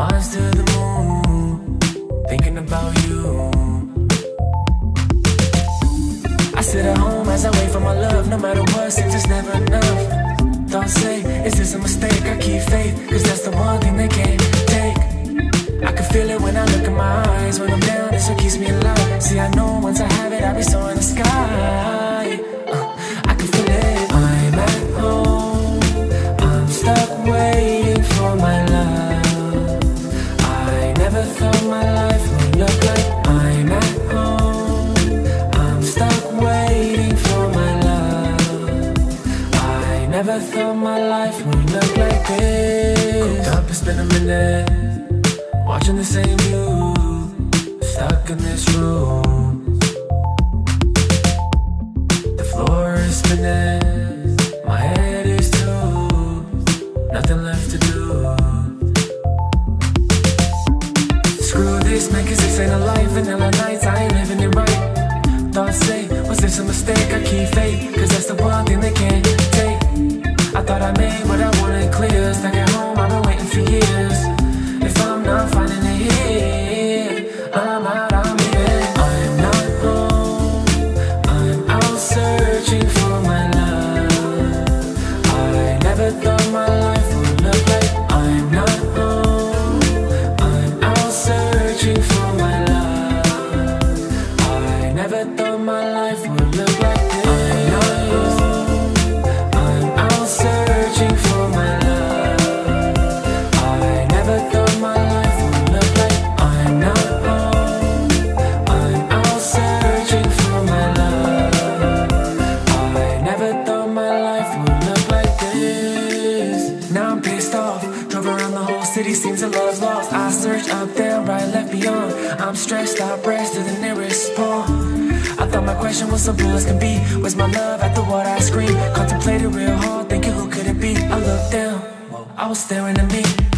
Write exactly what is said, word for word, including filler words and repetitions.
mind's to the moon, thinking about you. I sit at home as I wait for my love. No matter what, seems it's never enough. Thoughts say, is this a mistake? I keep faith, cause that's the one thing they can't take. I can feel it when I look in my eyes. When I'm down, it's what keeps me alive. See, I know once I have it, I'll be soaring the sky. uh, I can feel it. I'm at home, I'm stuck waiting for my love. I never thought my life would look like I'm at home, I'm stuck waiting for my love. I never thought my life would look like this. Cooped up, it's been a minute, watching the same view, stuck in this room. The floor is spinning, my head is too, nothing left to do. Screw this, man, cause this ain't a life. Vanilla nights, I ain't living it right. Thoughts say, was this a mistake? I keep faith, cause that's the one thing they can't take. I thought I made what I wanted clear. Stuck at home, I've been waiting for years. If I'm not finding it here, I'm out, I'm leaving. I'm not home, I'm out searching for my love. I never thought my life would look like I'm not home, I'm out searching for my love. I never thought my life would look like this. I'm not home, I'm out searching for my love. I never thought my life would look like I'm not home, I'm out searching for my love. I never thought my life would look like this. Now I'm pissed off, drove around the whole city, seems the love's lost. I search up, down, right, left, beyond. I'm stressed, I press to the nearest pawn. I thought my question was simple as can be. Where's my love after what I screamed? Contemplated real hard, thinking who could it be? I looked down, I was staring at me.